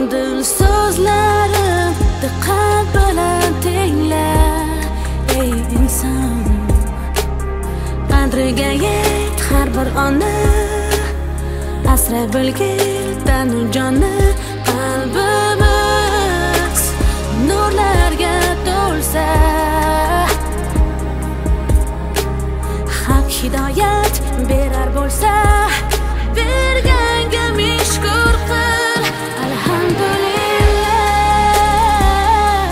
dil so'zlarim diqqat bilan tingla ey inson, qadriga yet har bir onni, asra bilgil tanu jonni. Qalbimiz nurlarga to'lsa, haq hidoyat berar bo'lsa, berganga ming shukr qil. Alhamdulillah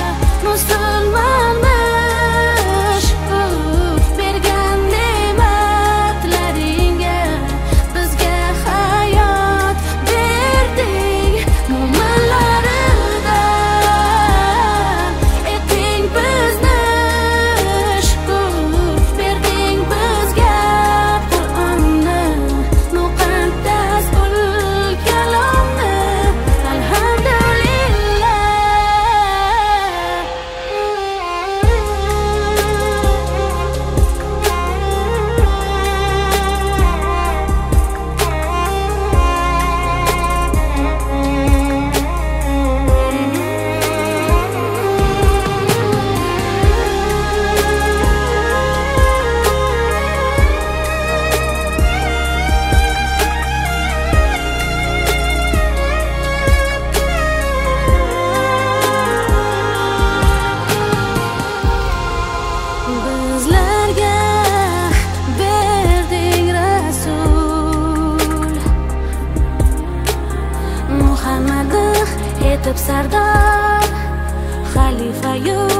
musulmonmish, bergan ne'matlaringga bizga hayot berding. Mo'minlaridan eting bizni shukur, berding bizga Qur'onni, muqaddas ul kalomni. Bizlarga berding Rasul Muhammad etib sardor, xalifa